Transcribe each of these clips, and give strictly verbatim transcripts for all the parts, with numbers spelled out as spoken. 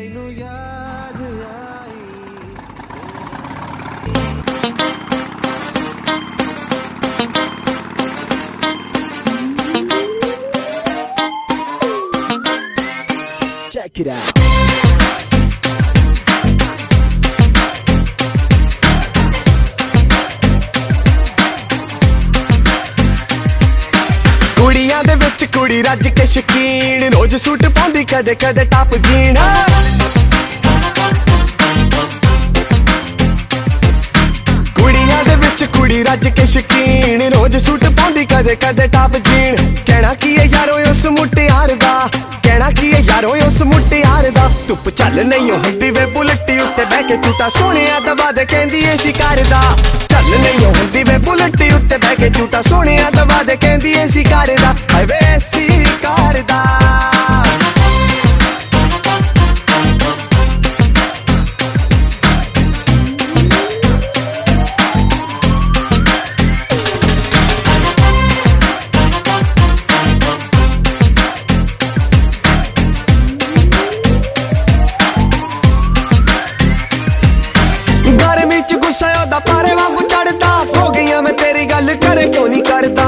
मैनू याद आई Check it out. ਕੁੜੀਆਂ ਦੇ ਵਿੱਚ ਕੁੜੀ ਰੱਜ ਕੇ ਸ਼ਕੀਨ ਰੋਜ਼ ਸੂਟ ਪਾਉਂਦੀ ਕਦੇ ਕਦੇ ਟਾਪ ਜੀਨ ਕੁੜੀਆਂ ਦੇ ਵਿੱਚ ਕੁੜੀ ਰੱਜ ਕੇ ਸ਼ਕੀਨ ਰੋਜ਼ ਸੂਟ ਪਾਉਂਦੀ ਕਦੇ ਕਦੇ ਟਾਪ ਜੀਨ ਕਹਿਣਾ ਕੀ ਹੈ ਯਾਰੋ ਉਸ ਮੁਟਿਆਰ ਦਾ ਕਹਿਣਾ ਕੀ ਹੈ ਯਾਰੋ ਉਸ ਮੁਟਿਆਰ ਦਾ ਧੁੱਪ ਚੱਲ ਨਹੀਂ ਹੁੰਦੀ ਵੇ ਬੁਲਟੀ ਉੱਤੇ ਬਹਿ ਕੇ ਝੂਟਾ ਸੋਹਣਿਆ ਦਬਾ ਦੇ ਕਹਿੰਦੀ ਏ ਸੀ ਕਰਦਾ ਚੱਲ ਨਹੀਂ ਹੁੰਦੀ ਵੇ ਬੁਲਟੀ ਉੱਤੇ ਬਹਿ ਕੇ ਝੂਟਾ ਸੋਹਣਿਆ ਦਬਾ ਦੇ ਕਹਿੰਦੀ ਏ ਸੀ ਕਰਦਾ ਹਾਏ ਵੇ ਸੀ ਕਰਦਾ ਗੁੱਸਾ ਉਹਦਾ ਪਾਰੇ ਵਾਂਗੂ ਚੜਦਾ ਹੋ ਗਈਆਂ ਮੈਂ ਤੇਰੀ ਗੱਲ ਕਰੇ ਕਿਉਂ ਨਹੀਂ ਕਰਦਾ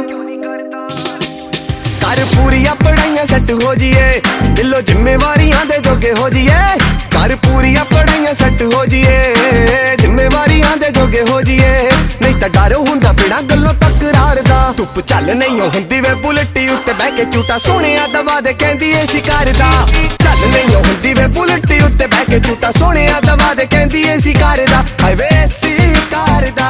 ਕਰ ਪੂਰੀਆਂ ਪੜਾਈਆਂ ਸੈੱਟ ਹੋ ਜੀਏ ਦਿਲੋਂ ਜ਼ਿੰਮੇਵਾਰੀਆਂ ਦੇ ਜੋਗੇ ਹੋ ਜੀਏ ਕਰ ਪੂਰੀਆਂ ਪੜਾਈਆਂ ਸੈੱਟ ਹੋ ਜੀਏ ਜ਼ਿੰਮੇਵਾਰੀਆਂ ਦੇ ਜੋਗੇ ਹੋ ਜੀਏ ਨਹੀਂ ਤਾਂ ਡਰ ਹੁੰਦਾ ਬਿਨਾਂ ਗੱਲੋਂ ਤਕਰਾਰ ਦਾ ਧੁੱਪ ਚੱਲ ਨਹੀਂ ਹੁੰਦੀ ਵੇ ਬੁਲਟੀ ਉੱਤੇ ਬਹਿ ਕੇ ਝੂਟਾ ਸੋਹਣਿਆ ਦਬਾ ਦੇ ਕਹਿੰਦੀ ਏ ਸੀ ਕਰਦਾ ਚੱਲ ਨਹੀਂ ਹੁੰਦੀ ਵੇ ਬੁਲਟੀ ਉੱਤੇ ਬਹਿ ਕੇ ਝੂਟਾ ਸੋਹਣਿਆ ਦਬਾ ਦੇ ਕਹਿੰਦੀ ਏ ਸੀ ਕਰਦਾ ਹਾਏ ਵੇ ਸੀ ਕਰਦਾ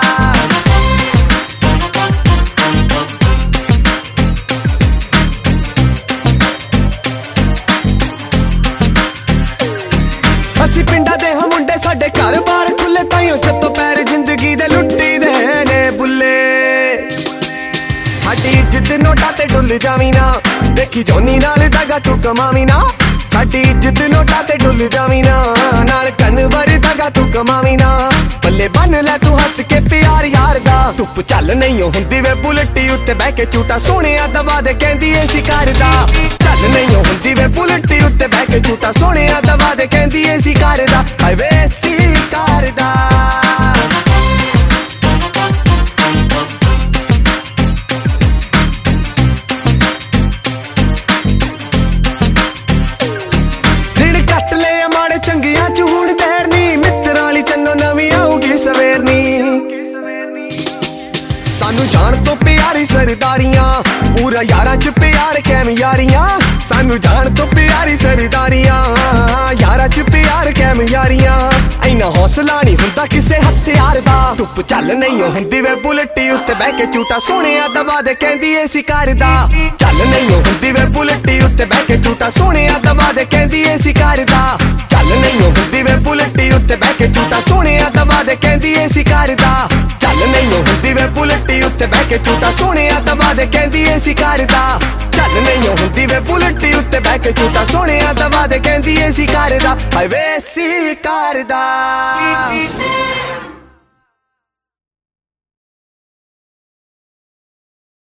ਅਸੀਂ ਪਿੰਡਾਂ ਦੇ ਹਾਂ ਮੁੰਡੇ ਸਾਡੇ ਘਰ ਬਾਰ ਖੁੱਲੇ ਤਾਈਓ ਚੱਤੋ ਪੈਰ ਜ਼ਿੰਦਗੀ ਦੇ ਲੁੱਟੀ ਦੇ ਨੇ ਬੁੱਲੇ ਸਾਡੀ ਇੱਜ਼ਤ ਨੋਟਾਂ ਤੇ ਡੁੱਲ ਜਾਵੀਂ ਨਾ ਦੇਖੀ ਜੋਨੀ ਨਾਲ ਦਗਾ ਤੂੰ ਕਮਾਵੀਂ ਨਾ ਸਾਡੀ ਇੱਜ਼ਤ ਨੋਟਾਂ ਤੇ ਡੁੱਲ ਜਾਵੀਂ ਨਾ ਨਾਲ ਕੰਨ ਵਰ ਦਗਾ ਤੂੰ ਕਮਾਵੀਂ ਨਾ ਪੱਲੇ ਬੰਨ ਲੈ ਤੂੰ ਹੱਸ ਕੇ ਪਿਆਰ ਯਾਰ ਦਾ ਧੁੱਪ ਚੱਲ ਨਹੀਂ ਹੁੰਦੀ ਵੇ ਬੁਲਟੀ ਉੱਤੇ ਬਹਿ ਕੇ ਝੂਟਾ ਸੋਹਣਿਆ ਦਬਾ ਦੇ ਕਹਿੰਦੀ ਏ ਸੀ ਕਰਦਾ ਚੱਲ ਨਹੀਂ ਹੁੰਦੀ ਵੇ ਬੁਲਟੀ ਉੱਤੇ ਬਹਿ ਕੇ ਝੂਟਾ ਸੋਹਣਿਆ ਦਬਾ ਦੇ ਕਹਿੰਦੀ ਏ ਸੀ ਕਰਦਾ ਹਾਏ ਵੇ ਸੀ ਕਰਦਾ ਚੰਗੀਆਂ ਚ ਹੁਣ ਦੇਰ ਨੀ ਮਿੱਤਰਾਂ ਵਾਲੀ ਚੰਨੋ ਨਵੀਂ ਆਊਗੀ ਸਵੇਰਨੀ ਸਾਨੂੰ ਜਾਣ ਤੋਂ ਪਿਆਰੀ ਸਰਦਾਰੀਆਂ ਪੂਰਾ ਯਾਰਾਂ ਚ ਪਿਆਰ ਕੈਮ ਯਾਰੀਆਂ ਸਾਨੂੰ ਜਾਣ ਤੋਂ ਪਿਆਰੀ ਸਰਦਾਰੀਆਂ ਯਾਰਾਂ ਚ ਪਿਆਰ ਕੈਮ ਯਾਰੀਆਂ ਐਨਾ ਹੌਸਲਾ ਨਹੀਂ ਹੁੰਦਾ ਕਿਸੇ ਹਥਿਆਰ ਦਾ ਧੁੱਪ ਚੱਲ ਨਹੀਂ ਹੁੰਦੀ ਵੇ ਬੁਲਟੀ ਉੱਤੇ ਬਹਿ ਕੇ ਝੂਟਾ ਸੋਹਣਿਆ ਦਬਾ ਦੇ ਕਹਿੰਦੀ ਏ ਸੀ ਕਰਦਾ ਚੱਲ ਨਹੀਂ ਹੁੰਦੀ ਵੇ ਬੁਲਟੀ ਉੱਤੇ ਬਹਿ ਕੇ ਝੂਟਾ ਸੋਹਣਿਆ ਦਬਾ ਦੇ ਕਹਿੰਦੀ ਏ ਸੀ ਕਰਦਾ ਚੱਲ ਨਹੀਂ ਹੁੰਦੀ ਵੇ ਬੁਲਟੀ ਉੱਤੇ ਬਹਿ ਕੇ ਝੂਟਾ ਸੋਹਣਿਆ ਦਬਾ ਦੇ ਕਹਿੰਦੀ ਏ ਸੀ ਕਰਦਾ ਚੱਲ ਨਹੀਂ ਹੁੰਦੀ ਵੇ ਬੁਲਟੀ ਉੱਤੇ ਬਹਿ ਕੇ ਝੂਟਾ ਸੋਹਣਿਆ ਦਬਾ ਦੇ ਕਹਿੰਦੀ ਏ ਸੀ ਕਰਦਾ ਚੱਲ ਨਹੀਂ ਹੁੰਦੀ ਵੇ ਬੁਲਟੀ ਉੱਤੇ ਬਹਿ ਕੇ ਝੂਟਾ ਸੋਹਣਿਆ ਦਬਾ ਦੇ ਕਹਿੰਦੀ ਏ ਸੀ ਕਰਦਾ ਹਾਏ ਵੇ ਸੀ ਕਰਦਾ